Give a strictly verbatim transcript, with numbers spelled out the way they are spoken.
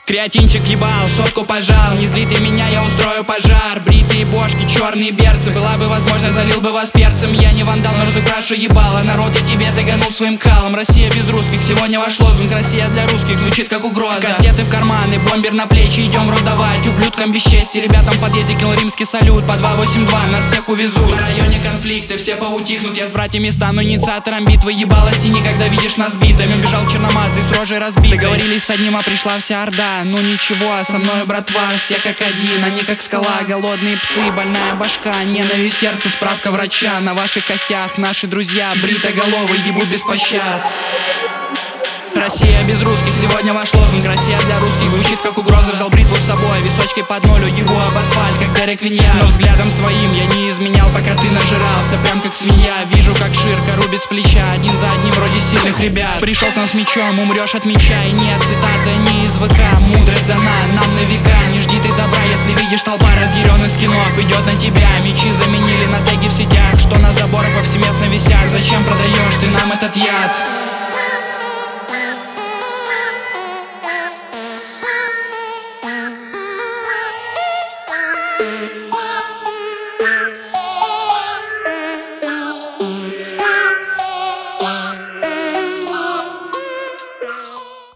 Креатинчик ебал, сотку пожал. Не зли ты меня, я устрою пожар. Бритые бошки, черные берцы. Была бы возможность, залил бы вас перцем. Я не вандал, но разукрашу ебало. Народ, я тебе таганул своим калом. Россия без русских, сегодня ваш лозунг. Россия для русских, звучит как угроза. Кастеты в карманы, бомбер на плечи. Идем в рот давать, ублюдкам бесчестья. Ребятам в подъезде кинул римский салют. По два восемь два нас всех увезут. В районе конфликты, все поутихнут. Я с братьями стану инициатором битвы. Ебало стени, когда видишь нас битыми. Бежал черномазый с рожей разбитой. Договорились с одним, а пришла вся орда. Ну ничего, со мной братва, все как один. Они как скала, голодные псы, больная башка. Ненависть сердца, справка врача. На ваших костях наши друзья бритоголовые ебут без пощад. Россия без русских, сегодня ваш лозунг. Россия для русских, звучит как угроза. Взял бритву с собой, височки под нолью. Ебу об асфальт, как Дерек Виньяр. Но взглядом своим я не изменял, пока ты нажирался. Прям как свинья, вижу как Ширка рубит с плеча. Один за одним вроде сильных ребят. Пришел к нам с мечом, умрешь от меча. И нет, цитата не из ВК. Мудрость дана нам на века. Не жди ты добра, если видишь толпа разъяренных скинов идет на тебя. Мечи заменили на теги в сетях, что на заборах повсеместно висят. Зачем продаешь ты нам этот яд? Wow.